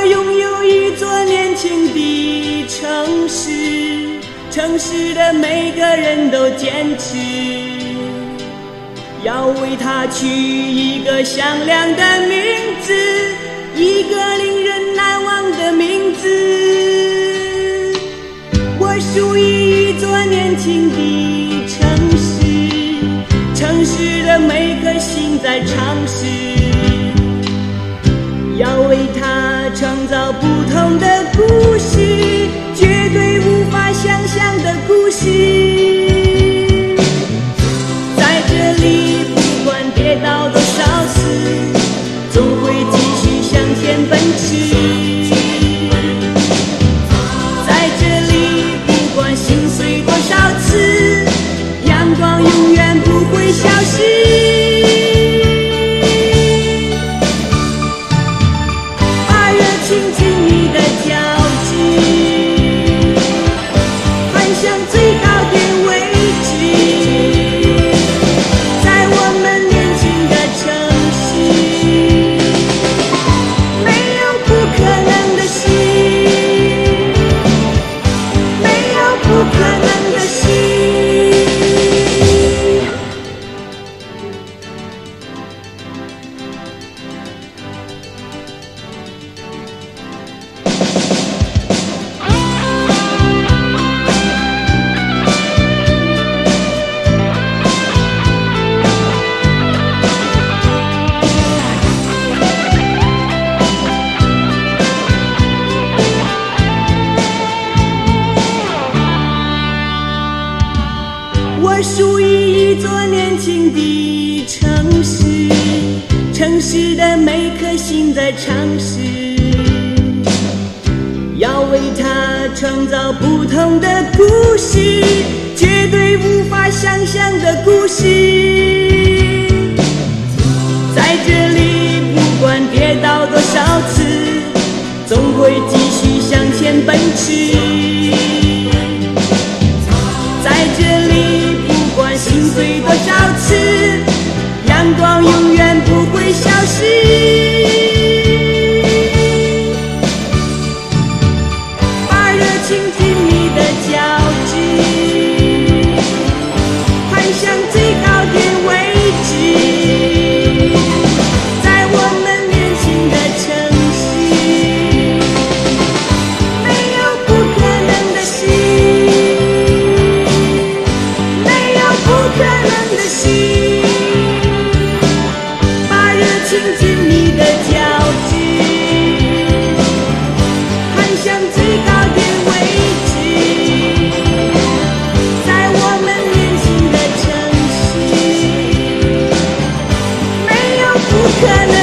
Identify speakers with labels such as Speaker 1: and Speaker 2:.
Speaker 1: 拥有一座年轻的城市，城市的每个人都坚持，要为它取一个响亮的名字，一个令人难忘的名字。我属于一座年轻的城市，城市的每颗心在尝试，要为它创造不同的故事，绝对无法想象的故事。在这里不管跌倒多少次，总会继续向前奔驰。在这里不管心碎多少次，阳光永远不会消失。倾听你的交织，攀向最高点位置，在我们年轻的城市，没有不可能的事，没有不可能的事。我属于一座年轻的城市，城市的每颗心在尝试，要为它创造不同的故事，绝对无法想象的故事。在这里不管跌倒多少次，总会继续向前奔驰。在这里不管心碎多少次，阳光永远不会消失。把热情紧密的交织，攀向最高点位置，在我们年轻的城市，没有不可能的事，不可能的事。把热情紧密的交织，攀向最高点位置，在我们年轻的城市，没有不可能。